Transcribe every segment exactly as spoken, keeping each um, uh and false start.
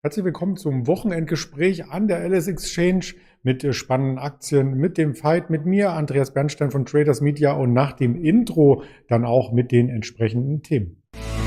Herzlich willkommen zum Wochenendgespräch an der L S Exchange mit äh, spannenden Aktien, mit dem Fight mit mir, Andreas Bernstein von Traders Media und nach dem Intro dann auch mit den entsprechenden Themen.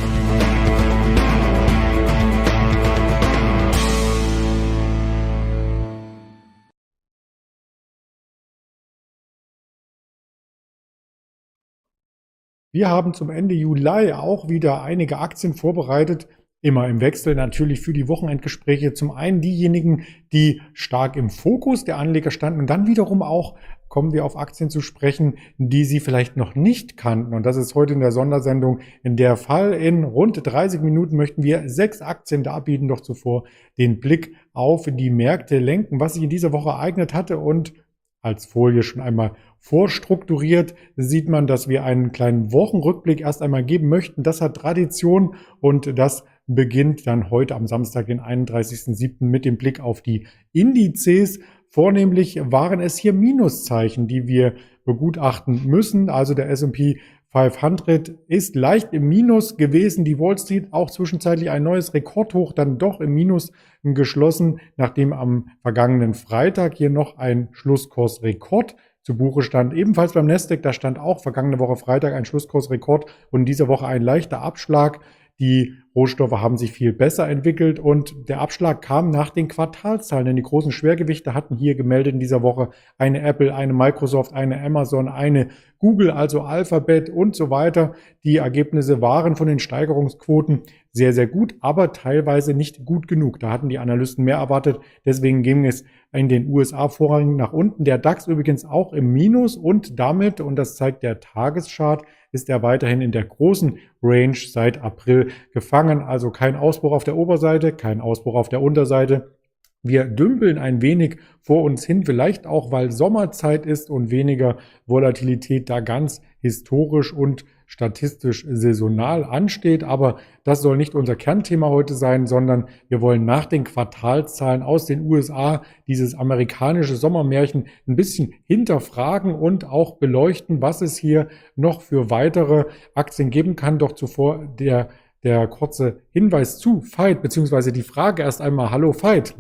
Wir haben zum Ende Juli auch wieder einige Aktien vorbereitet, immer im Wechsel natürlich für die Wochenendgespräche. Zum einen diejenigen, die stark im Fokus der Anleger standen und dann wiederum auch kommen wir auf Aktien zu sprechen, die Sie vielleicht noch nicht kannten. Und das ist heute in der Sondersendung der Fall. In rund dreißig Minuten möchten wir sechs Aktien darbieten, doch zuvor den Blick auf die Märkte lenken, was sich in dieser Woche ereignet hatte. Und als Folie schon einmal vorstrukturiert sieht man, dass wir einen kleinen Wochenrückblick erst einmal geben möchten. Das hat Tradition und das beginnt dann heute am Samstag, den einunddreißigsten siebten mit dem Blick auf die Indizes. Vornehmlich waren es hier Minuszeichen, die wir begutachten müssen. Also der S und P fünfhundert ist leicht im Minus gewesen. Die Wall Street auch zwischenzeitlich ein neues Rekordhoch, dann doch im Minus geschlossen, nachdem am vergangenen Freitag hier noch ein Schlusskursrekord zu Buche stand. Ebenfalls beim Nasdaq, da stand auch vergangene Woche Freitag ein Schlusskursrekord und in dieser Woche ein leichter Abschlag. Die Rohstoffe haben sich viel besser entwickelt und der Abschlag kam nach den Quartalszahlen, denn die großen Schwergewichte hatten hier gemeldet in dieser Woche eine Apple, eine Microsoft, eine Amazon, eine Google, also Alphabet und so weiter. Die Ergebnisse waren von den Steigerungsquoten sehr, sehr gut, aber teilweise nicht gut genug. Da hatten die Analysten mehr erwartet. Deswegen ging es in den U S A vorrangig nach unten. Der DAX übrigens auch im Minus und damit, und das zeigt der Tageschart, ist er weiterhin in der großen Range seit April gefangen. Also kein Ausbruch auf der Oberseite, kein Ausbruch auf der Unterseite. Wir dümpeln ein wenig vor uns hin, vielleicht auch, weil Sommerzeit ist und weniger Volatilität da ganz historisch und statistisch saisonal ansteht. Aber das soll nicht unser Kernthema heute sein, sondern wir wollen nach den Quartalszahlen aus den U S A dieses amerikanische Sommermärchen ein bisschen hinterfragen und auch beleuchten, was es hier noch für weitere Aktien geben kann. Doch zuvor der Der kurze Hinweis zu Veit, beziehungsweise die Frage erst einmal. Hallo Veit.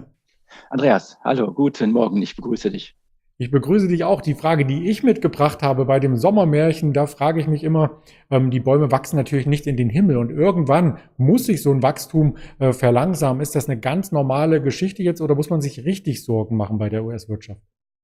Andreas, hallo, guten Morgen, ich begrüße dich. Ich begrüße dich auch. Die Frage, die ich mitgebracht habe bei dem Sommermärchen, da frage ich mich immer, ähm, die Bäume wachsen natürlich nicht in den Himmel und irgendwann muss sich so ein Wachstum äh, verlangsamen. Ist das eine ganz normale Geschichte jetzt oder muss man sich richtig Sorgen machen bei der U S-Wirtschaft?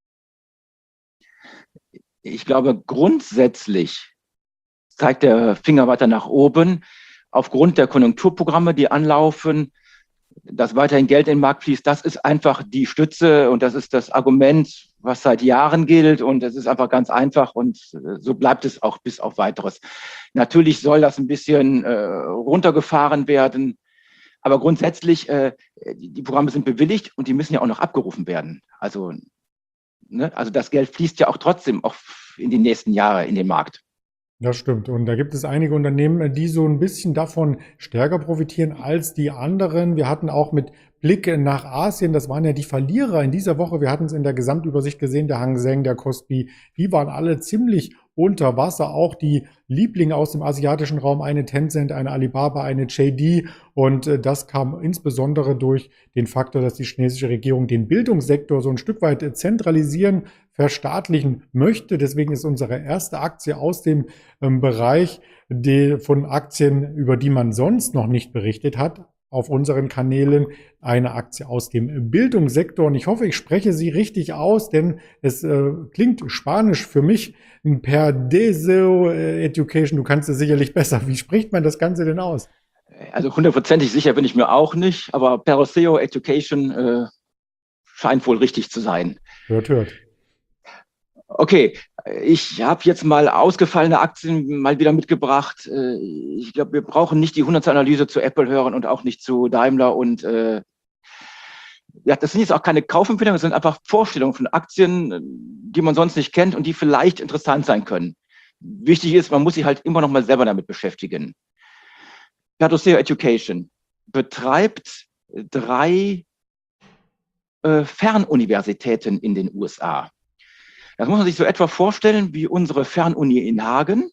Ich glaube, grundsätzlich zeigt der Finger weiter nach oben. Aufgrund der Konjunkturprogramme, die anlaufen, dass weiterhin Geld in den Markt fließt, das ist einfach die Stütze und das ist das Argument, was seit Jahren gilt und es ist einfach ganz einfach und so bleibt es auch bis auf Weiteres. Natürlich soll das ein bisschen äh, runtergefahren werden, aber grundsätzlich, äh, die, die Programme sind bewilligt und die müssen ja auch noch abgerufen werden. Also, ne, also das Geld fließt ja auch trotzdem auch in die nächsten Jahre in den Markt. Das stimmt. Und da gibt es einige Unternehmen, die so ein bisschen davon stärker profitieren als die anderen. Wir hatten auch mit Blick nach Asien, das waren ja die Verlierer in dieser Woche. Wir hatten es in der Gesamtübersicht gesehen, der Hang Seng, der Kospi, die waren alle ziemlich unter Wasser. Auch die Lieblinge aus dem asiatischen Raum, eine Tencent, eine Alibaba, eine J D. Und äh, das kam insbesondere durch den Faktor, dass die chinesische Regierung den Bildungssektor so ein Stück weit äh, zentralisieren, verstaatlichen möchte. Deswegen ist unsere erste Aktie aus dem ähm, Bereich die, von Aktien, über die man sonst noch nicht berichtet hat, auf unseren Kanälen eine Aktie aus dem Bildungssektor. Und ich hoffe, ich spreche sie richtig aus, denn es äh, klingt spanisch für mich. Perdeseo Education, du kannst es sicherlich besser. Wie spricht man das Ganze denn aus? Also hundertprozentig sicher bin ich mir auch nicht, aber Perdeseo Education äh, scheint wohl richtig zu sein. Hört, hört. Okay, ich habe jetzt mal ausgefallene Aktien mal wieder mitgebracht. Ich glaube, wir brauchen nicht die Hundertsanalyse zu Apple hören und auch nicht zu Daimler. Und äh, ja, das sind jetzt auch keine Kaufempfehlungen, das sind einfach Vorstellungen von Aktien, die man sonst nicht kennt und die vielleicht interessant sein können. Wichtig ist, man muss sich halt immer noch mal selber damit beschäftigen. Perdoceo Education betreibt drei äh, Fernuniversitäten in den U S A. Das muss man sich so etwa vorstellen wie unsere Fernuni in Hagen.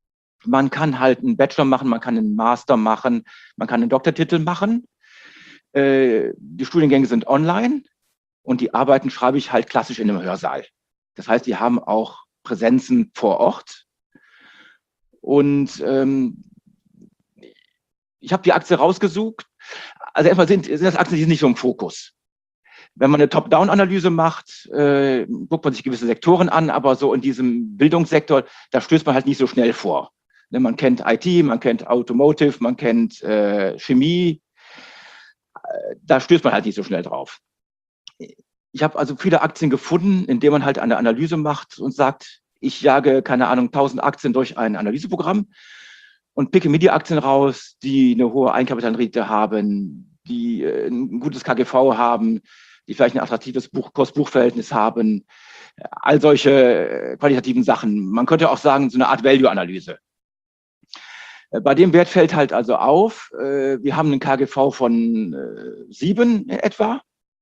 Man kann halt einen Bachelor machen, man kann einen Master machen, man kann einen Doktortitel machen. Äh, die Studiengänge sind online und die Arbeiten schreibe ich halt klassisch in einem Hörsaal. Das heißt, die haben auch Präsenzen vor Ort. Und ähm, ich habe die Aktie rausgesucht. Also erstmal sind, sind das Aktien, die sind nicht so im Fokus. Wenn man eine Top-Down-Analyse macht, äh, guckt man sich gewisse Sektoren an, aber so in diesem Bildungssektor, da stößt man halt nicht so schnell vor. Ne, man kennt I T, man kennt Automotive, man kennt äh, Chemie. Äh, da stößt man halt nicht so schnell drauf. Ich habe also viele Aktien gefunden, in denen man halt eine Analyse macht und sagt, ich jage, keine Ahnung, tausend Aktien durch ein Analyseprogramm und picke mir die Aktien raus, die eine hohe Eigenkapitalrendite haben, die ein gutes K G V haben, die vielleicht ein attraktives Kurs-Buch-Verhältnis haben, all solche qualitativen Sachen. Man könnte auch sagen, so eine Art Value-Analyse. Bei dem Wert fällt halt also auf, wir haben einen K G V von sieben in etwa.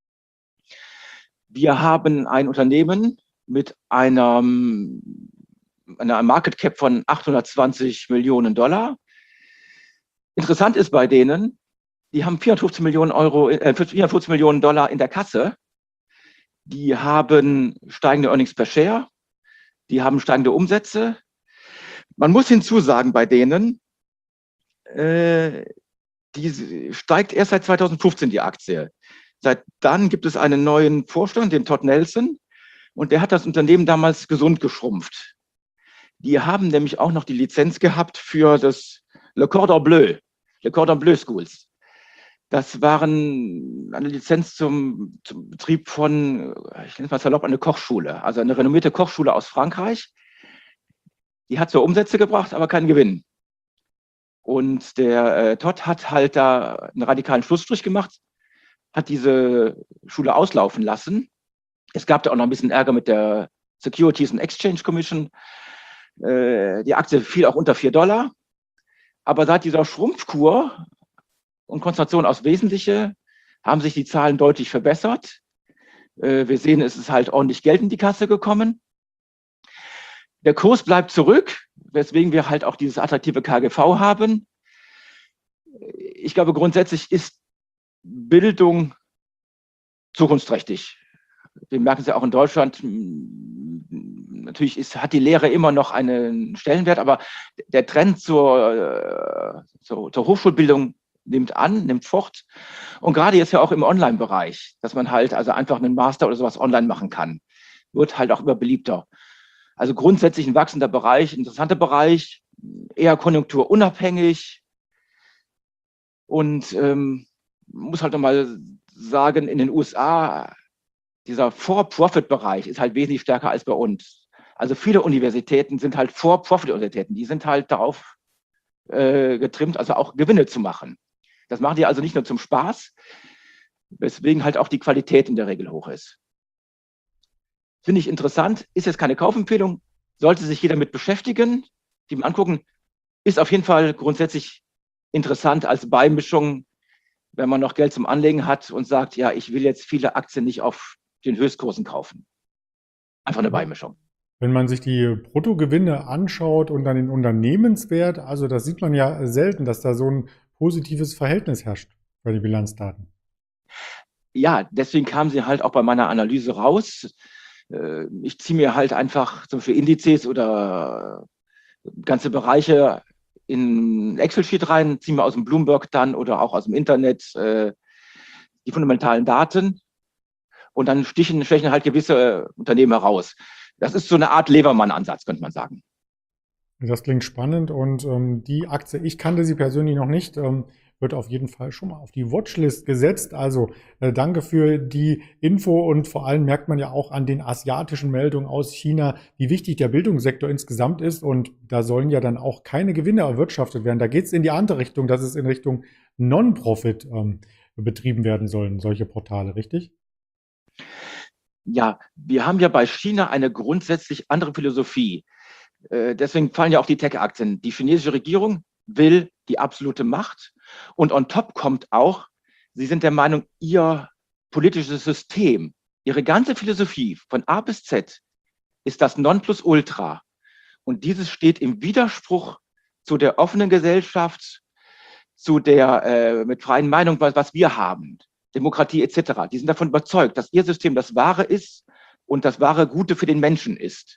Wir haben ein Unternehmen mit einem, einer Market Cap von achthundertzwanzig Millionen Dollar. Interessant ist bei denen, die haben vierhundertfünfzig Millionen Euro, äh, vierhundertfünfzig Millionen Dollar in der Kasse. Die haben steigende Earnings per Share. Die haben steigende Umsätze. Man muss hinzusagen bei denen, äh, die steigt erst seit zweitausendfünfzehn die Aktie. Seit dann gibt es einen neuen Vorstand, den Todd Nelson, und der hat das Unternehmen damals gesund geschrumpft. Die haben nämlich auch noch die Lizenz gehabt für das Le Cordon Bleu, Le Cordon Bleu Schools. Das waren eine Lizenz zum, zum Betrieb von, ich nenne es mal salopp, eine Kochschule, also eine renommierte Kochschule aus Frankreich. Die hat zwar Umsätze gebracht, aber keinen Gewinn. Und der äh, Todd hat halt da einen radikalen Schlussstrich gemacht, hat diese Schule auslaufen lassen. Es gab da auch noch ein bisschen Ärger mit der Securities and Exchange Commission. Äh, die Aktie fiel auch unter vier Dollar. Aber seit dieser Schrumpfkur und Konzentration aufs Wesentliche haben sich die Zahlen deutlich verbessert. Äh, wir sehen, es ist halt ordentlich Geld in die Kasse gekommen. Der Kurs bleibt zurück, weswegen wir halt auch dieses attraktive K G V haben. Ich glaube, grundsätzlich ist Bildung zukunftsträchtig. Wir merken es ja auch in Deutschland. Natürlich ist, hat die Lehre immer noch einen Stellenwert, aber der Trend zur, zur, zur Hochschulbildung nimmt an, nimmt fort. Und gerade jetzt ja auch im Online-Bereich, dass man halt also einfach einen Master oder sowas online machen kann, wird halt auch immer beliebter. Also grundsätzlich ein wachsender Bereich, ein interessanter Bereich, eher konjunkturunabhängig. Und ähm, muss halt nochmal sagen, in den U S A, dieser For-Profit-Bereich ist halt wesentlich stärker als bei uns. Also viele Universitäten sind halt For-Profit-Universitäten. Die sind halt darauf äh, getrimmt, also auch Gewinne zu machen. Das machen die also nicht nur zum Spaß, weswegen halt auch die Qualität in der Regel hoch ist. Finde ich interessant, ist jetzt keine Kaufempfehlung, sollte sich jeder mit beschäftigen, die mal angucken, ist auf jeden Fall grundsätzlich interessant als Beimischung, wenn man noch Geld zum Anlegen hat und sagt, ja, ich will jetzt viele Aktien nicht auf den Höchstkursen kaufen. Einfach eine Beimischung. Wenn man sich die Bruttogewinne anschaut und dann den Unternehmenswert, also das sieht man ja selten, dass da so ein positives Verhältnis herrscht bei den Bilanzdaten. Ja, deswegen kamen sie halt auch bei meiner Analyse raus. Ich ziehe mir halt einfach zum Beispiel Indizes oder ganze Bereiche in Excel-Sheet rein, ziehe mir aus dem Bloomberg dann oder auch aus dem Internet äh, die fundamentalen Daten und dann stichen, stechen halt gewisse Unternehmen heraus. Das ist so eine Art Levermann-Ansatz, könnte man sagen. Das klingt spannend und ähm, die Aktie, ich kannte sie persönlich noch nicht, ähm, wird auf jeden Fall schon mal auf die Watchlist gesetzt. Also äh, danke für die Info und vor allem merkt man ja auch an den asiatischen Meldungen aus China, wie wichtig der Bildungssektor insgesamt ist und da sollen ja dann auch keine Gewinne erwirtschaftet werden. Da geht es in die andere Richtung, dass es in Richtung Non-Profit ähm, betrieben werden sollen, solche Portale, richtig? Ja, wir haben ja bei China eine grundsätzlich andere Philosophie. Äh, deswegen fallen ja auch die Tech-Aktien. Die chinesische Regierung will die absolute Macht. Und on top kommt auch, sie sind der Meinung, ihr politisches System, ihre ganze Philosophie von A bis Z ist das Nonplusultra. Und dieses steht im Widerspruch zu der offenen Gesellschaft, zu der äh, mit freien Meinung, was, was wir haben, Demokratie et cetera. Die sind davon überzeugt, dass ihr System das Wahre ist und das wahre Gute für den Menschen ist.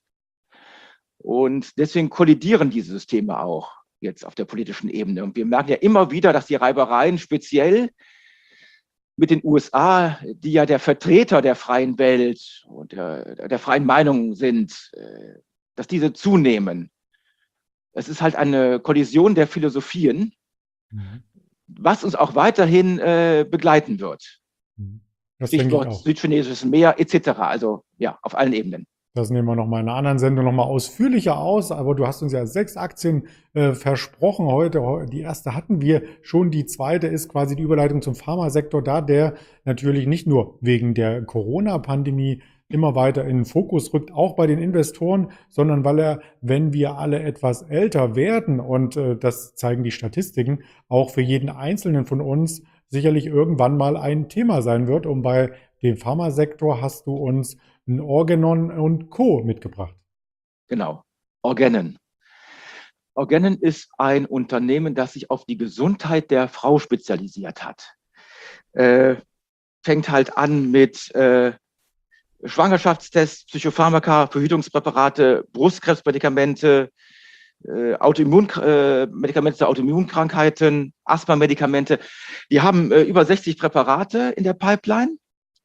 Und deswegen kollidieren diese Systeme auch jetzt auf der politischen Ebene. Und wir merken ja immer wieder, dass die Reibereien speziell mit den U S A, die ja der Vertreter der freien Welt und der, der freien Meinung sind, dass diese zunehmen. Es ist halt eine Kollision der Philosophien, mhm. was uns auch weiterhin äh, begleiten wird. Das denke ich auch. Südchinesisches Meer et cetera. Also ja, auf allen Ebenen. Das nehmen wir nochmal in einer anderen Sendung nochmal ausführlicher aus, aber du hast uns ja sechs Aktien äh, versprochen heute. Die erste hatten wir schon, die zweite ist quasi die Überleitung zum Pharmasektor, da der natürlich nicht nur wegen der Corona-Pandemie immer weiter in den Fokus rückt, auch bei den Investoren, sondern weil er, wenn wir alle etwas älter werden, und äh, das zeigen die Statistiken, auch für jeden Einzelnen von uns sicherlich irgendwann mal ein Thema sein wird. Und bei dem Pharmasektor hast du uns ein Organon und Co. mitgebracht. Genau, Organon. Organon ist ein Unternehmen, das sich auf die Gesundheit der Frau spezialisiert hat. Äh, fängt halt an mit äh, Schwangerschaftstests, Psychopharmaka, Verhütungspräparate, Brustkrebsmedikamente, äh, Autoimmunmedikamente äh, zu Autoimmunkrankheiten, Asthma-Medikamente. Die haben äh, über sechzig Präparate in der Pipeline.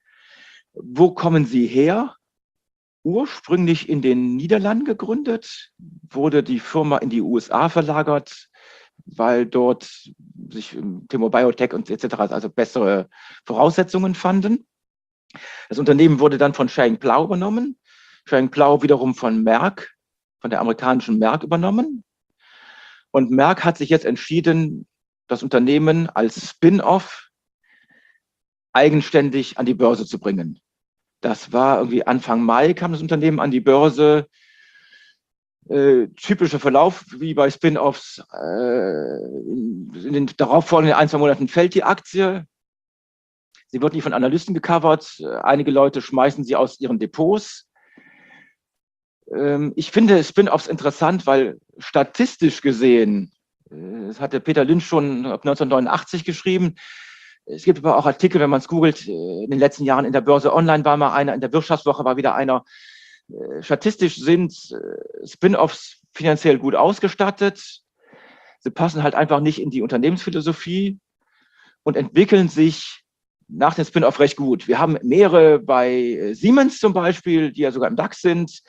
Wo kommen sie her? Ursprünglich in den Niederlanden gegründet, wurde die Firma in die U S A verlagert, weil dort sich im Thema Biotech und et cetera also bessere Voraussetzungen fanden. Das Unternehmen wurde dann von Schering-Plough übernommen. Schering-Plough wiederum von Merck, von der amerikanischen Merck übernommen. Und Merck hat sich jetzt entschieden, das Unternehmen als Spin-off eigenständig an die Börse zu bringen. Das war irgendwie Anfang Mai, kam das Unternehmen an die Börse. Äh, typischer Verlauf, wie bei Spin-offs. Äh, in den darauffolgenden ein, zwei Monaten fällt die Aktie. Sie wird nicht von Analysten gecovert. Einige Leute schmeißen sie aus ihren Depots. Ähm, ich finde Spin-offs interessant, weil statistisch gesehen, äh, das hatte Peter Lynch schon ab neunzehnhundertneunundachtzig geschrieben. Es gibt aber auch Artikel, wenn man es googelt, in den letzten Jahren in der Börse Online war mal einer, in der Wirtschaftswoche war wieder einer. Statistisch sind Spin-offs finanziell gut ausgestattet. Sie passen halt einfach nicht in die Unternehmensphilosophie und entwickeln sich nach dem Spin-off recht gut. Wir haben mehrere bei Siemens zum Beispiel, die ja sogar im DAX sind.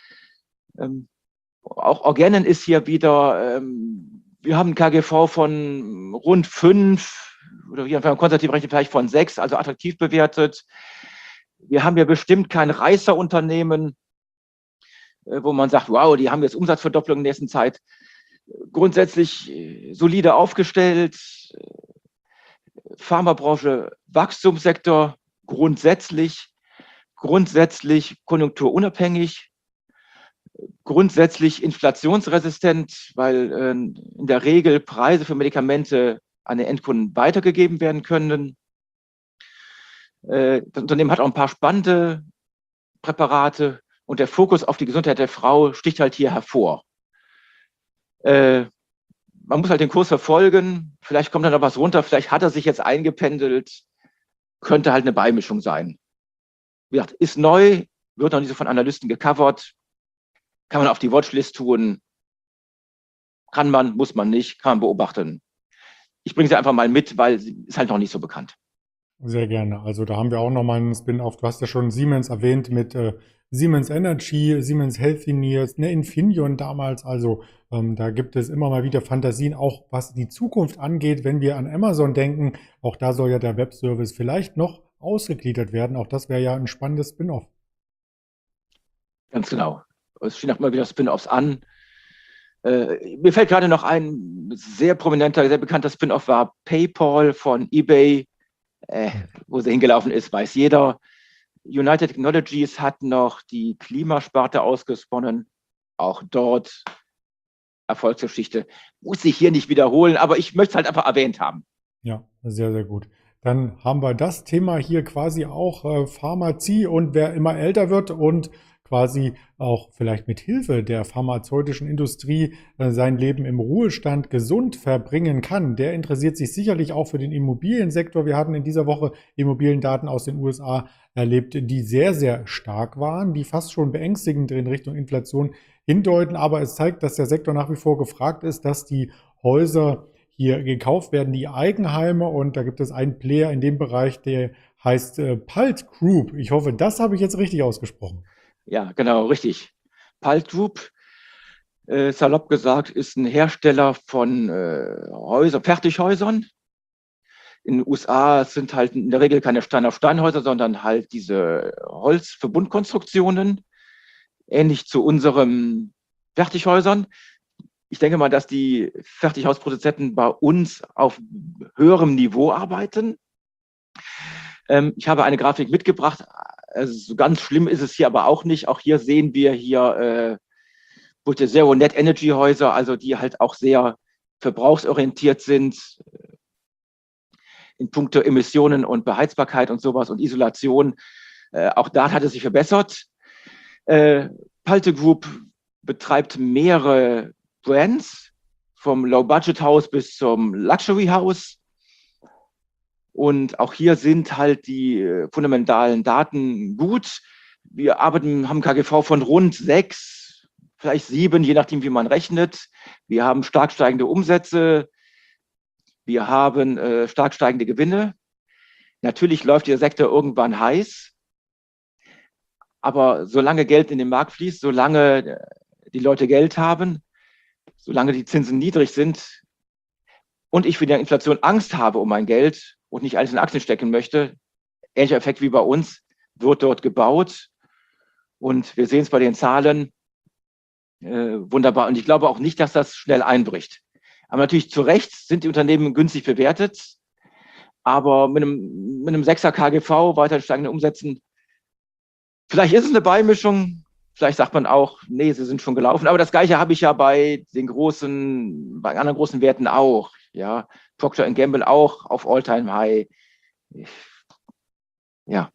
Auch Organon ist hier wieder, wir haben ein K G V von rund fünf, oder hier haben konservativ rechnen vielleicht von sechs, also attraktiv bewertet. Wir haben ja bestimmt kein Reißerunternehmen, wo man sagt, wow, die haben jetzt Umsatzverdopplung in der nächsten Zeit. Grundsätzlich solide aufgestellt. Pharmabranche, Wachstumssektor, grundsätzlich, grundsätzlich konjunkturunabhängig, grundsätzlich inflationsresistent, weil äh, in der Regel Preise für Medikamente an den Endkunden weitergegeben werden können. Äh, das Unternehmen hat auch ein paar spannende Präparate und der Fokus auf die Gesundheit der Frau sticht halt hier hervor. Äh, man muss halt den Kurs verfolgen, vielleicht kommt dann noch was runter, vielleicht hat er sich jetzt eingependelt, könnte halt eine Beimischung sein. Wie gesagt, ist neu, wird noch nicht so von Analysten gecovert, kann man auf die Watchlist tun, kann man, muss man nicht, kann man beobachten. Ich bringe sie einfach mal mit, weil sie ist halt noch nicht so bekannt. Sehr gerne. Also da haben wir auch nochmal einen Spin-off. Du hast ja schon Siemens erwähnt mit äh, Siemens Energy, Siemens Healthineers, ne, Infineon damals. Also ähm, da gibt es immer mal wieder Fantasien, auch was die Zukunft angeht. Wenn wir an Amazon denken, auch da soll ja der Webservice vielleicht noch ausgegliedert werden. Auch das wäre ja ein spannendes Spin-off. Ganz genau. Es stehen auch immer wieder Spin-offs an. Äh, mir fällt gerade noch ein sehr prominenter, sehr bekannter Spin-off war PayPal von eBay. Äh, wo sie hingelaufen ist, weiß jeder. United Technologies hat noch die Klimasparte ausgesponnen. Auch dort Erfolgsgeschichte. Muss ich hier nicht wiederholen, aber ich möchte es halt einfach erwähnt haben. Ja, sehr, sehr gut. Dann haben wir das Thema hier quasi auch äh, Pharmazie und wer immer älter wird und quasi auch vielleicht mit Hilfe der pharmazeutischen Industrie äh, sein Leben im Ruhestand gesund verbringen kann, der interessiert sich sicherlich auch für den Immobiliensektor. Wir hatten in dieser Woche Immobiliendaten aus den U S A erlebt, die sehr, sehr stark waren, die fast schon beängstigend in Richtung Inflation hindeuten. Aber es zeigt, dass der Sektor nach wie vor gefragt ist, dass die Häuser hier gekauft werden, die Eigenheime. Und da gibt es einen Player in dem Bereich, der heißt äh, Palt Group. Ich hoffe, das habe ich jetzt richtig ausgesprochen. Ja, genau, richtig. Palt Group, äh, salopp gesagt, ist ein Hersteller von äh, Häuser, Fertighäusern. In den U S A sind halt in der Regel keine Stein-auf-Stein-Häuser, sondern halt diese Holzverbundkonstruktionen, ähnlich zu unseren Fertighäusern. Ich denke mal, dass die Fertighausproduzenten bei uns auf höherem Niveau arbeiten. Ähm, ich habe eine Grafik mitgebracht. Also so ganz schlimm ist es hier aber auch nicht. Auch hier sehen wir hier äh, Zero Net Energy Häuser, also die halt auch sehr verbrauchsorientiert sind in puncto Emissionen und Beheizbarkeit und sowas und Isolation. Äh, auch da hat es sich verbessert. Äh, Palte Group betreibt mehrere Brands, vom Low-Budget-Haus bis zum Luxury-Haus. Und auch hier sind halt die äh, fundamentalen Daten gut. Wir arbeiten, haben K G V von rund sechs, vielleicht sieben, je nachdem, wie man rechnet. Wir haben stark steigende Umsätze. Wir haben äh, stark steigende Gewinne. Natürlich läuft der Sektor irgendwann heiß. Aber solange Geld in den Markt fließt, solange die Leute Geld haben, solange die Zinsen niedrig sind und ich für die Inflation Angst habe um mein Geld und nicht alles in Aktien stecken möchte, ähnlicher Effekt wie bei uns, wird dort gebaut. Und wir sehen es bei den Zahlen äh, wunderbar. Und ich glaube auch nicht, dass das schnell einbricht. Aber natürlich zu Recht sind die Unternehmen günstig bewertet. Aber mit einem, mit einem sechser K G V, weiter steigenden Umsätzen, vielleicht ist es eine Beimischung. Vielleicht sagt man auch, nee, sie sind schon gelaufen. Aber das Gleiche habe ich ja bei den großen, bei anderen großen Werten auch. Ja, Procter and Gamble auch auf All-Time-High. Ja,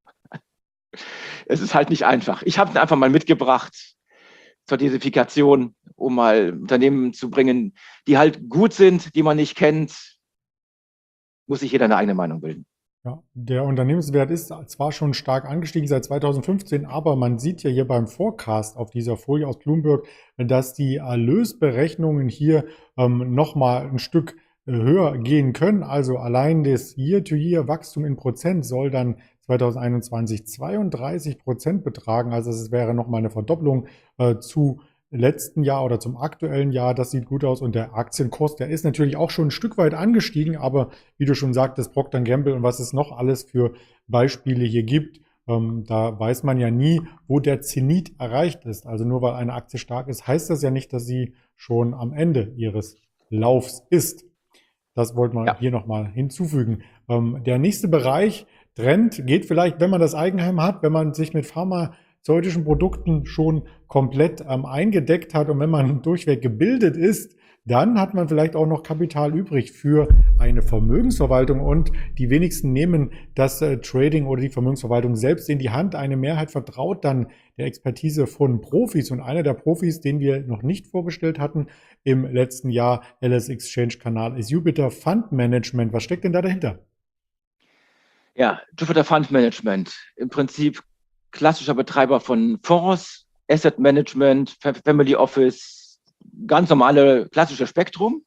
es ist halt nicht einfach. Ich habe es einfach mal mitgebracht zur Diversifikation, um mal Unternehmen zu bringen, die halt gut sind, die man nicht kennt. Muss sich jeder eine eigene Meinung bilden. Ja, der Unternehmenswert ist zwar schon stark angestiegen seit zweitausendfünfzehn, aber man sieht ja hier beim Forecast auf dieser Folie aus Bloomberg, dass die Erlösberechnungen hier ähm, nochmal ein Stück äh, höher gehen können. Also allein das Year-to-Year-Wachstum in Prozent soll dann zweitausendeinundzwanzig zweiunddreißig Prozent betragen. Also es wäre nochmal eine Verdopplung äh, zu letzten Jahr oder zum aktuellen Jahr. Das sieht gut aus. Und der Aktienkurs, der ist natürlich auch schon ein Stück weit angestiegen. Aber wie du schon sagtest, Procter and Gamble und was es noch alles für Beispiele hier gibt, ähm, da weiß man ja nie, wo der Zenit erreicht ist. Also nur weil eine Aktie stark ist, heißt das ja nicht, dass sie schon am Ende ihres Laufs ist. Das wollten wir Ja. hier nochmal hinzufügen. Ähm, der nächste Bereich, Trend, geht vielleicht, wenn man das Eigenheim hat, wenn man sich mit pharmazeutischen Produkten schon komplett ähm, eingedeckt hat und wenn man durchweg gebildet ist, dann hat man vielleicht auch noch Kapital übrig für eine Vermögensverwaltung und die wenigsten nehmen das äh, Trading oder die Vermögensverwaltung selbst in die Hand. Eine Mehrheit vertraut dann der Expertise von Profis und einer der Profis, den wir noch nicht vorgestellt hatten im letzten Jahr, L S Exchange-Kanal, ist Jupiter Fund Management. Was steckt denn da dahinter? Ja, Jupiter Fund Management, im Prinzip klassischer Betreiber von Fonds, Asset Management, Family Office, ganz normale klassische Spektrum.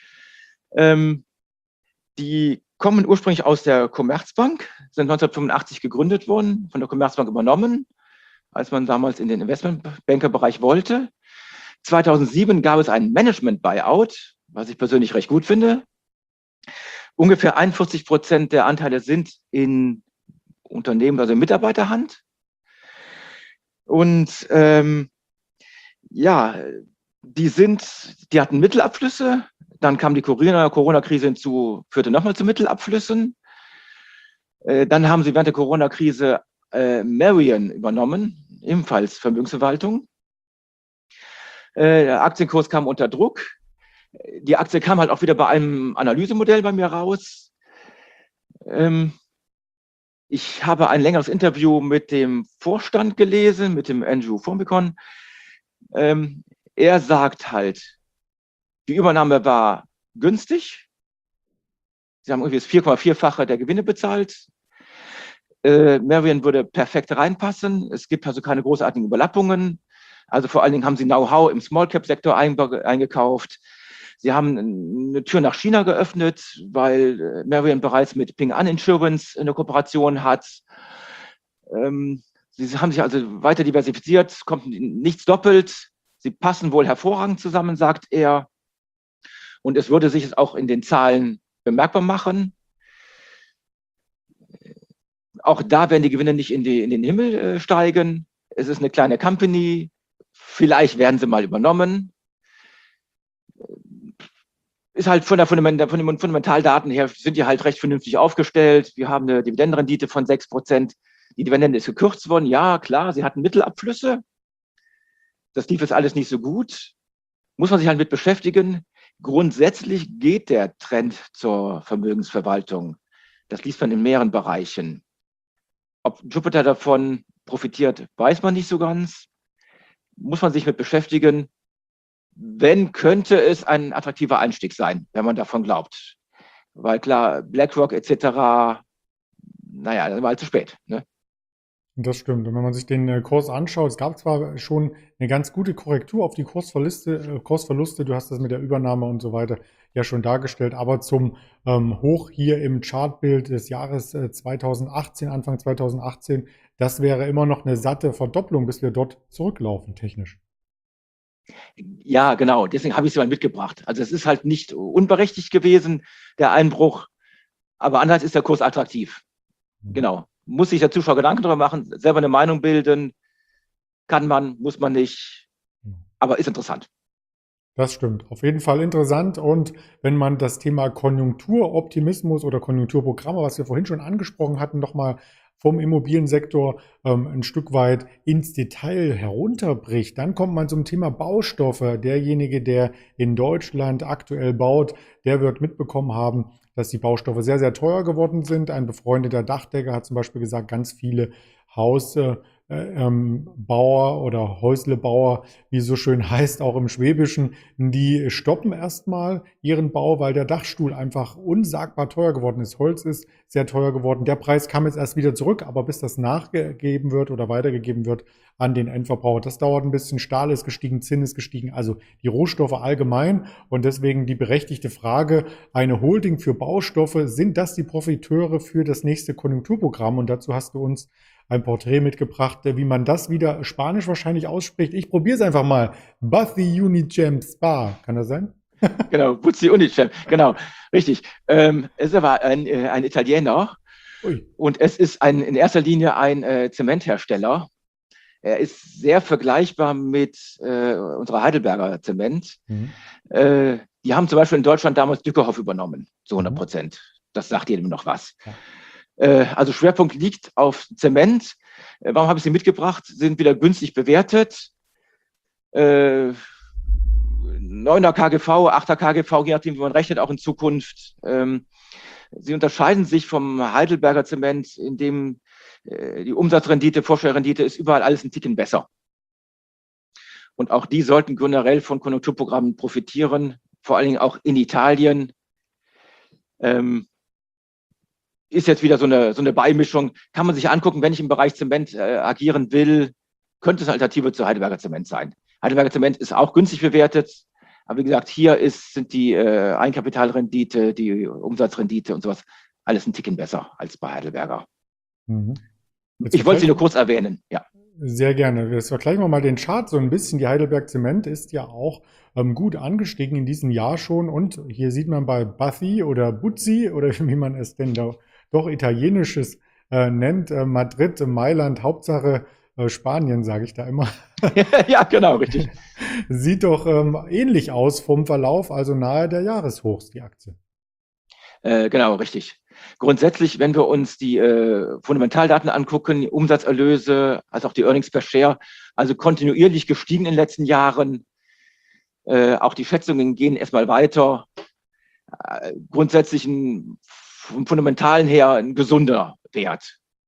Ähm, die kommen ursprünglich aus der Commerzbank, sind neunzehnhundertfünfundachtzig gegründet worden, von der Commerzbank übernommen, als man damals in den Investmentbankerbereich wollte. zweitausendsieben gab es einen Management-Buyout, was ich persönlich recht gut finde. Ungefähr einundvierzig Prozent der Anteile sind in Unternehmen, also in Mitarbeiterhand. Und ähm, ja, die sind, die hatten Mittelabflüsse, dann kam die Corona-Krise hinzu, führte nochmal zu Mittelabflüssen. Äh, dann haben sie während der Corona-Krise äh, Marion übernommen, ebenfalls Vermögensverwaltung. Äh, der Aktienkurs kam unter Druck. Die Aktie kam halt auch wieder bei einem Analysemodell bei mir raus. Ähm, Ich habe ein längeres Interview mit dem Vorstand gelesen, mit dem Andrew Formicon. Ähm, er sagt halt, die Übernahme war günstig. Sie haben irgendwie das vier Komma vier-fache der Gewinne bezahlt. Äh, Merian würde perfekt reinpassen. Es gibt also keine großartigen Überlappungen. Also vor allen Dingen haben sie Know-how im Small-Cap-Sektor eingekauft. Sie haben eine Tür nach China geöffnet, weil Merian bereits mit Ping An Insurance eine Kooperation hat. Ähm, sie haben sich also weiter diversifiziert, kommt nichts doppelt. Sie passen wohl hervorragend zusammen, sagt er. Und es würde sich auch in den Zahlen bemerkbar machen. Auch da werden die Gewinne nicht in, die, in den Himmel äh, steigen. Es ist eine kleine Company. Vielleicht werden sie mal übernommen. Ist halt von, der Fundament, von den Fundamentaldaten her sind die halt recht vernünftig aufgestellt. Wir haben eine Dividendenrendite von sechs Prozent. Die Dividende ist gekürzt worden. Ja, klar, sie hatten Mittelabflüsse. Das lief jetzt alles nicht so gut. Muss man sich halt mit beschäftigen. Grundsätzlich geht der Trend zur Vermögensverwaltung. Das liest man in mehreren Bereichen. Ob Jupiter davon profitiert, weiß man nicht so ganz. Muss man sich mit beschäftigen. Wenn, könnte es ein attraktiver Einstieg sein, wenn man davon glaubt. Weil klar, BlackRock et cetera, naja, das war halt zu spät. Ne? Das stimmt. Und wenn man sich den äh, Kurs anschaut, es gab zwar schon eine ganz gute Korrektur auf die Kursverluste, äh, Kursverluste, du hast das mit der Übernahme und so weiter ja schon dargestellt, aber zum ähm, Hoch hier im Chartbild des Jahres äh, zweitausendachtzehn, Anfang zweitausendachtzehn, das wäre immer noch eine satte Verdopplung, bis wir dort zurücklaufen, technisch. Ja, genau. Deswegen habe ich sie mal mitgebracht. Also es ist halt nicht unberechtigt gewesen, der Einbruch, aber andererseits ist der Kurs attraktiv. Mhm. Genau. Muss sich der Zuschauer Gedanken darüber machen, selber eine Meinung bilden. Kann man, muss man nicht, aber ist interessant. Das stimmt. Auf jeden Fall interessant. Und wenn man das Thema Konjunkturoptimismus oder Konjunkturprogramme, was wir vorhin schon angesprochen hatten, nochmal vom Immobiliensektor ähm, ein Stück weit ins Detail herunterbricht, dann kommt man zum Thema Baustoffe. Derjenige, der in Deutschland aktuell baut, der wird mitbekommen haben, dass die Baustoffe sehr, sehr teuer geworden sind. Ein befreundeter Dachdecker hat zum Beispiel gesagt, ganz viele Haus äh, ähm, Bauer oder Häuslebauer, wie es so schön heißt, auch im Schwäbischen, die stoppen erstmal ihren Bau, weil der Dachstuhl einfach unsagbar teuer geworden ist. Holz ist sehr teuer geworden. Der Preis kam jetzt erst wieder zurück, aber bis das nachgegeben wird oder weitergegeben wird an den Endverbraucher, das dauert ein bisschen. Stahl ist gestiegen, Zinn ist gestiegen, also die Rohstoffe allgemein. Und deswegen die berechtigte Frage, eine Holding für Baustoffe, sind das die Profiteure für das nächste Konjunkturprogramm? Und dazu hast du uns ein Porträt mitgebracht, wie man das wieder spanisch wahrscheinlich ausspricht. Ich probiere es einfach mal. Buzzy Unicem Spa. Kann das sein? Genau, Buzzy Unicem. Genau, richtig. Ähm, es war ein, äh, ein Italiener. Ui. Und es ist ein, in erster Linie ein äh, Zementhersteller. Er ist sehr vergleichbar mit äh, unserer Heidelberger Zement. Mhm. Äh, die haben zum Beispiel in Deutschland damals Dückerhoff übernommen, zu hundert Prozent. Mhm. Das sagt jedem noch was. Ja. Also Schwerpunkt liegt auf Zement. Warum habe ich sie mitgebracht? Sind wieder günstig bewertet. Äh, neuner K G V, achter K G V, je nachdem, wie man rechnet, auch in Zukunft. Ähm, sie unterscheiden sich vom Heidelberger Zement, in dem äh, die Umsatzrendite, Vorsteuerrendite ist überall alles ein Ticken besser. Und auch die sollten generell von Konjunkturprogrammen profitieren, vor allen Dingen auch in Italien. Ähm, Ist jetzt wieder so eine, so eine Beimischung. Kann man sich angucken, wenn ich im Bereich Zement äh, agieren will, könnte es eine Alternative zu Heidelberger Zement sein. Heidelberger Zement ist auch günstig bewertet. Aber wie gesagt, hier ist, sind die äh, Eigenkapitalrendite, die Umsatzrendite und sowas alles ein Ticken besser als bei Heidelberger. Mhm. Ich wollte sie nur kurz erwähnen, ja. Sehr gerne. Jetzt vergleichen wir mal den Chart so ein bisschen. Die Heidelberg Zement ist ja auch ähm, gut angestiegen in diesem Jahr schon. Und hier sieht man bei Buzzy oder Buzzi oder wie man es denn da doch italienisches äh, nennt, äh, Madrid, Mailand, Hauptsache äh, Spanien, sage ich da immer. Ja, genau, richtig. Sieht doch ähm, ähnlich aus vom Verlauf, also nahe der Jahreshochs, die Aktie. Äh, genau, richtig. Grundsätzlich, wenn wir uns die äh, Fundamentaldaten angucken, die Umsatzerlöse, also auch die Earnings per Share, also kontinuierlich gestiegen in den letzten Jahren. Äh, auch die Schätzungen gehen erstmal weiter. Äh, grundsätzlich ein, vom Fundamentalen her ein gesunder Wert.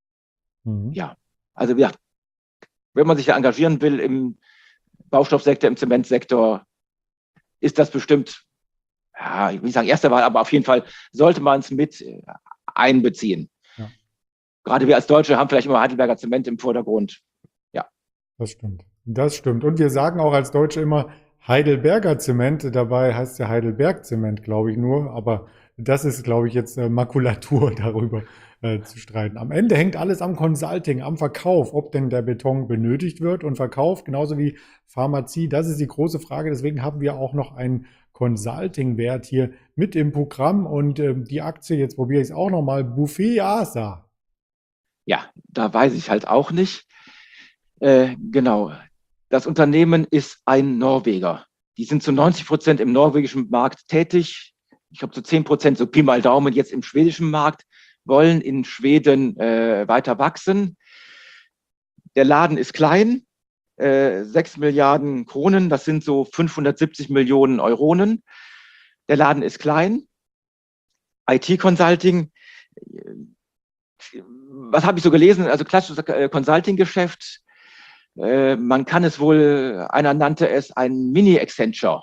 Mhm. Ja, also ja, wenn man sich da engagieren will im Baustoffsektor, im Zementsektor, ist das bestimmt, ja, ich will nicht sagen erste Wahl, aber auf jeden Fall sollte man es mit äh, einbeziehen. Ja, Gerade wir als Deutsche haben vielleicht immer Heidelberger Zement im Vordergrund. Ja, das stimmt. Das stimmt. Und wir sagen auch als Deutsche immer Heidelberger Zement. Dabei heißt es ja Heidelberg Zement, glaube ich nur. Aber das ist, glaube ich, jetzt äh, Makulatur darüber äh, zu streiten. Am Ende hängt alles am Consulting, am Verkauf, ob denn der Beton benötigt wird und verkauft, genauso wie Pharmazie. Das ist die große Frage. Deswegen haben wir auch noch einen Consulting-Wert hier mit im Programm. Und ähm, die Aktie, jetzt probiere ich es auch nochmal, Bufeasa. ja, da weiß ich halt auch nicht. Äh, genau. Das Unternehmen ist ein Norweger. Die sind zu neunzig Prozent im norwegischen Markt tätig. Ich glaube, zu zehn Prozent, so Pi mal Daumen, jetzt im schwedischen Markt, wollen in Schweden äh, weiter wachsen. Der Laden ist klein, äh, sechs Milliarden Kronen, das sind so fünfhundertsiebzig Millionen Euronen. Der Laden ist klein. I T-Consulting, was habe ich so gelesen? Also klassisches äh, Consulting-Geschäft. Äh, man kann es wohl, einer nannte es ein Mini-Accenture.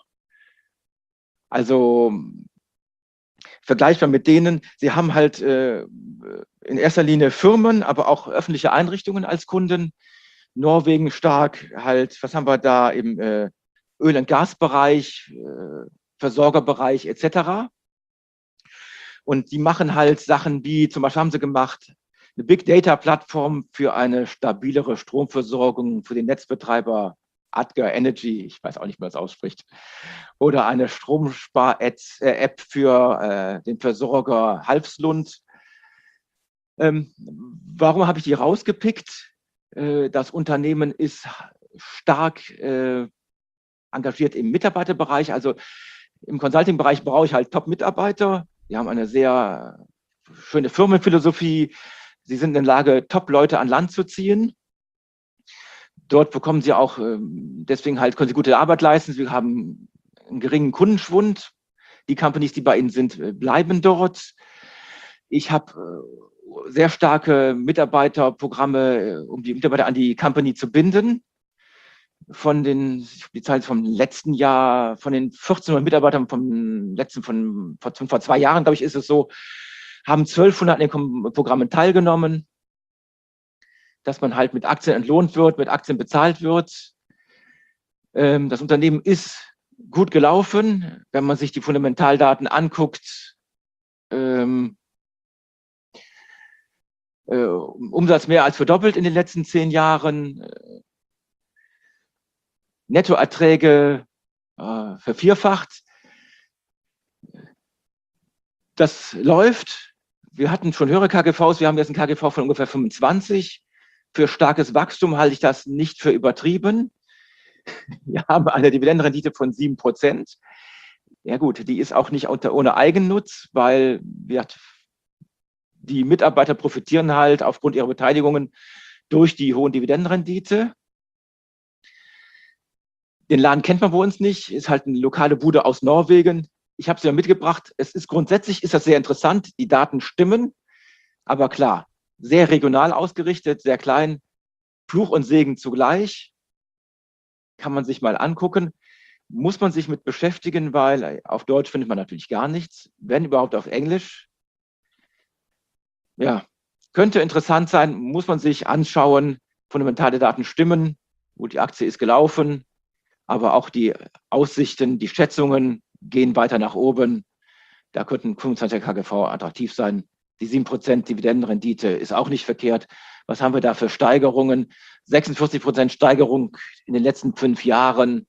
Also vergleichbar mit denen, sie haben halt äh, in erster Linie Firmen, aber auch öffentliche Einrichtungen als Kunden. Norwegen stark, halt, was haben wir da im äh, Öl- und Gasbereich, äh, Versorgerbereich et cetera. Und die machen halt Sachen wie, zum Beispiel haben sie gemacht, eine Big Data Plattform für eine stabilere Stromversorgung für den Netzbetreiber Adger Energy, ich weiß auch nicht, wie man das ausspricht, oder eine Stromspar-App für äh, den Versorger Halfslund. Ähm, warum habe ich die rausgepickt? Äh, das Unternehmen ist stark äh, engagiert im Mitarbeiterbereich, also im Consulting-Bereich brauche ich halt Top-Mitarbeiter. Die haben eine sehr schöne Firmenphilosophie. Sie sind in der Lage, Top-Leute an Land zu ziehen. Dort bekommen sie auch, deswegen halt können sie gute Arbeit leisten. Sie haben einen geringen Kundenschwund. Die Companies, die bei ihnen sind, bleiben dort. Ich habe sehr starke Mitarbeiterprogramme, um die Mitarbeiter an die Company zu binden. Von den, die Zahl vom letzten Jahr, von den vierzehnhundert Mitarbeitern vom letzten, von, von vor zwei Jahren, glaube ich, ist es so, haben zwölfhundert an den Programmen teilgenommen, dass man halt mit Aktien entlohnt wird, mit Aktien bezahlt wird. Ähm, das Unternehmen ist gut gelaufen, wenn man sich die Fundamentaldaten anguckt. Ähm, äh, Umsatz mehr als verdoppelt in den letzten zehn Jahren. Nettoerträge äh, vervierfacht. Das läuft. Wir hatten schon höhere K G Vs, wir haben jetzt ein K G V von ungefähr fünfundzwanzig. Für starkes Wachstum halte ich das nicht für übertrieben. Wir haben eine Dividendenrendite von sieben Prozent. Ja gut, die ist auch nicht unter, ohne Eigennutz, weil wir, die Mitarbeiter profitieren halt aufgrund ihrer Beteiligungen durch die hohen Dividendenrendite. Den Laden kennt man bei uns nicht, ist halt eine lokale Bude aus Norwegen. Ich habe sie ja mitgebracht. Es ist grundsätzlich ist das sehr interessant. Die Daten stimmen, aber klar, sehr regional ausgerichtet, sehr klein, Fluch und Segen zugleich. Kann man sich mal angucken. Muss man sich mit beschäftigen, weil auf Deutsch findet man natürlich gar nichts, wenn überhaupt auf Englisch. Ja, könnte interessant sein, muss man sich anschauen. Fundamentale Daten stimmen, gut, die Aktie ist gelaufen, aber auch die Aussichten, die Schätzungen gehen weiter nach oben. Da könnten fünfundzwanziger K G V attraktiv sein. Die sieben Prozent Dividendenrendite ist auch nicht verkehrt. Was haben wir da für Steigerungen? sechsundvierzig Prozent Steigerung in den letzten fünf Jahren.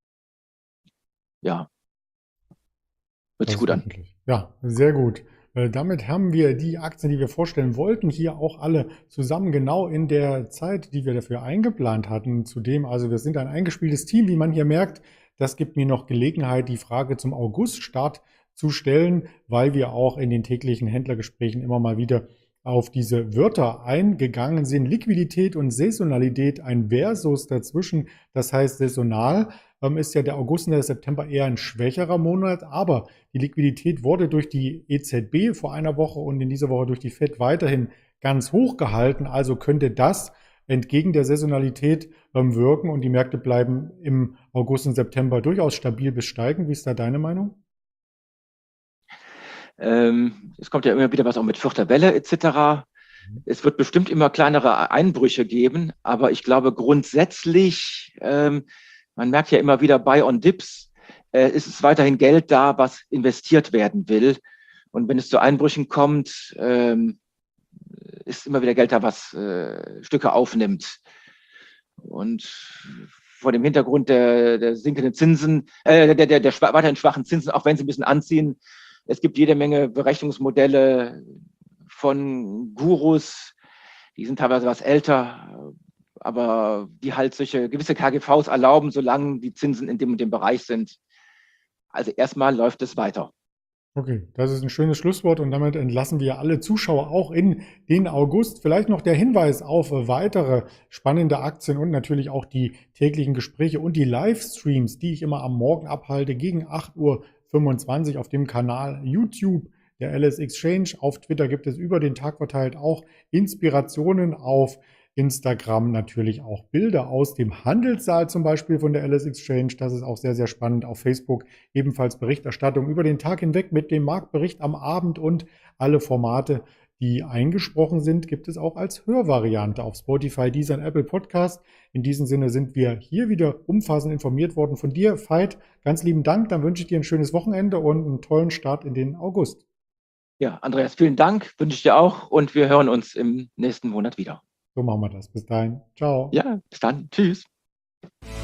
Ja, hört sich gut an. Ja, sehr gut. Äh, damit haben wir die Aktien, die wir vorstellen wollten, hier auch alle zusammen genau in der Zeit, die wir dafür eingeplant hatten. Zudem, also wir sind ein eingespieltes Team, wie man hier merkt. Das gibt mir noch Gelegenheit, die Frage zum August-Start zu stellen, weil wir auch in den täglichen Händlergesprächen immer mal wieder auf diese Wörter eingegangen sind. Liquidität und Saisonalität, ein Versus dazwischen. Das heißt, saisonal ähm, ist ja der August und der September eher ein schwächerer Monat, aber die Liquidität wurde durch die E Z B vor einer Woche und in dieser Woche durch die Fed weiterhin ganz hoch gehalten. Also könnte das entgegen der Saisonalität ähm, wirken und die Märkte bleiben im August und September durchaus stabil bis steigend. Wie ist da deine Meinung? Ähm, es kommt ja immer wieder was auch mit vierter Welle et cetera. Es wird bestimmt immer kleinere Einbrüche geben, aber ich glaube grundsätzlich, ähm, man merkt ja immer wieder Buy on Dips, äh, ist es weiterhin Geld da, was investiert werden will. Und wenn es zu Einbrüchen kommt, ähm, ist immer wieder Geld da, was äh, Stücke aufnimmt. Und vor dem Hintergrund der, der sinkenden Zinsen, äh, der, der, der schwa- weiterhin schwachen Zinsen, auch wenn sie ein bisschen anziehen, es gibt jede Menge Berechnungsmodelle von Gurus, die sind teilweise was älter, aber die halt solche gewisse K G Vs erlauben, solange die Zinsen in dem und dem Bereich sind. Also erstmal läuft es weiter. Okay, das ist ein schönes Schlusswort und damit entlassen wir alle Zuschauer auch in den August. Vielleicht noch der Hinweis auf weitere spannende Aktien und natürlich auch die täglichen Gespräche und die Livestreams, die ich immer am Morgen abhalte gegen acht Uhr fünfundzwanzig auf dem Kanal YouTube der L S Exchange. Auf Twitter gibt es über den Tag verteilt auch Inspirationen, auf Instagram natürlich auch Bilder aus dem Handelssaal zum Beispiel von der L S Exchange. Das ist auch sehr, sehr spannend. Auf Facebook ebenfalls Berichterstattung über den Tag hinweg mit dem Marktbericht am Abend und alle Formate, die eingesprochen sind, gibt es auch als Hörvariante auf Spotify, Deezer und Apple Podcast. In diesem Sinne sind wir hier wieder umfassend informiert worden von dir, Veit. Ganz lieben Dank. Dann wünsche ich dir ein schönes Wochenende und einen tollen Start in den August. Ja, Andreas, vielen Dank, wünsche ich dir auch und wir hören uns im nächsten Monat wieder. So machen wir das. Bis dahin. Ciao. Ja, bis dann. Tschüss.